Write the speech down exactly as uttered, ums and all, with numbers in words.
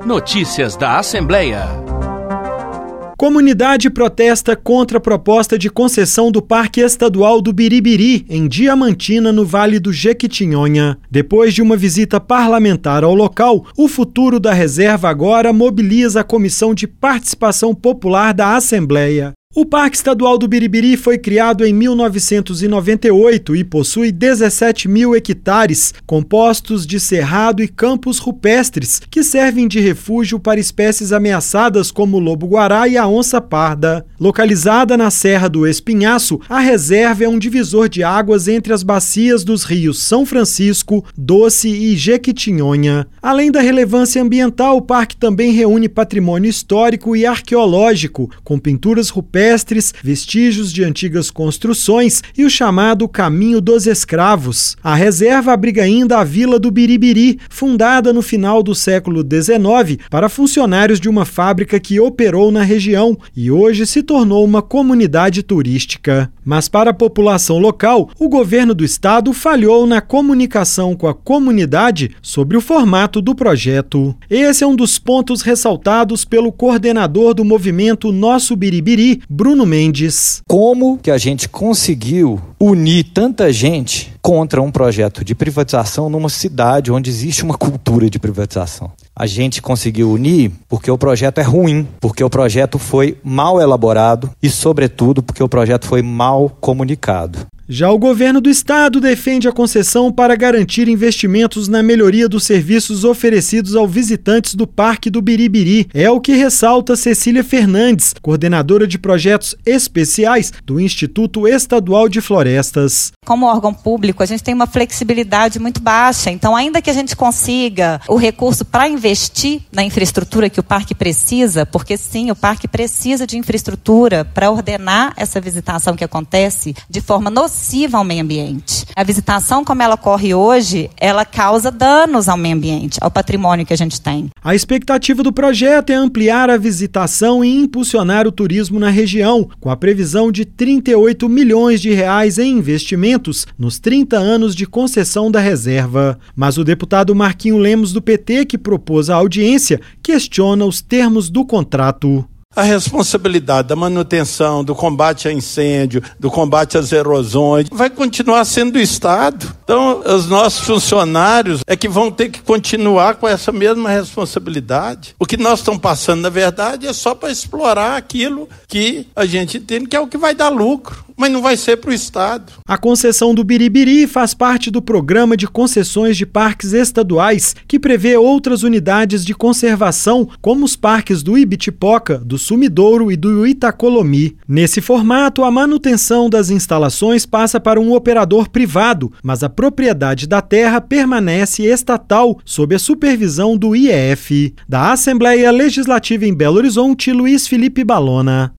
Notícias da Assembleia. Comunidade protesta contra a proposta de concessão do Parque Estadual do Biribiri, em Diamantina, no Vale do Jequitinhonha. Depois de uma visita parlamentar ao local, o futuro da reserva agora mobiliza a Comissão de Participação Popular da Assembleia. O Parque Estadual do Biribiri foi criado em mil novecentos e noventa e oito e possui dezessete mil hectares, compostos de cerrado e campos rupestres, que servem de refúgio para espécies ameaçadas como o lobo-guará e a onça-parda. Localizada na Serra do Espinhaço, a reserva é um divisor de águas entre as bacias dos rios São Francisco, Doce e Jequitinhonha. Além da relevância ambiental, o parque também reúne patrimônio histórico e arqueológico, com pinturas rupestres, vestígios de antigas construções e o chamado Caminho dos Escravos. A reserva abriga ainda a Vila do Biribiri, fundada no final do século dezenove para funcionários de uma fábrica que operou na região e hoje se tornou uma comunidade turística. Mas para a população local, o governo do estado falhou na comunicação com a comunidade sobre o formato do projeto. Esse é um dos pontos ressaltados pelo coordenador do movimento Nosso Biribiri, Bruno Mendes. Como que a gente conseguiu unir tanta gente contra um projeto de privatização numa cidade onde existe uma cultura de privatização? A gente conseguiu unir porque o projeto é ruim, porque o projeto foi mal elaborado e, sobretudo, porque o projeto foi mal comunicado. Já o governo do estado defende a concessão para garantir investimentos na melhoria dos serviços oferecidos aos visitantes do Parque do Biribiri. É o que ressalta Cecília Fernandes, coordenadora de projetos especiais do Instituto Estadual de Florestas. Como órgão público, a gente tem uma flexibilidade muito baixa, então ainda que a gente consiga o recurso para investir na infraestrutura que o parque precisa, porque sim, o parque precisa de infraestrutura para ordenar essa visitação que acontece de forma nociva ao meio ambiente. A visitação, como ela ocorre hoje, ela causa danos ao meio ambiente, ao patrimônio que a gente tem. A expectativa do projeto é ampliar a visitação e impulsionar o turismo na região, com a previsão de trinta e oito milhões de reais em investimentos nos trinta anos de concessão da reserva. Mas o deputado Marquinho Lemos, do P T, que propôs a audiência, questiona os termos do contrato. A responsabilidade da manutenção, do combate a incêndio, do combate às erosões, vai continuar sendo do Estado. Então, os nossos funcionários é que vão ter que continuar com essa mesma responsabilidade. O que nós estamos passando, na verdade, é só para explorar aquilo que a gente entende que é o que vai dar lucro, mas não vai ser para o Estado. A concessão do Biribiri faz parte do Programa de Concessões de Parques Estaduais, que prevê outras unidades de conservação, como os parques do Ibitipoca, do Sumidouro e do Itacolomi. Nesse formato, a manutenção das instalações passa para um operador privado, mas a propriedade da terra permanece estatal, sob a supervisão do I E F. Da Assembleia Legislativa em Belo Horizonte, Luiz Felipe Balona.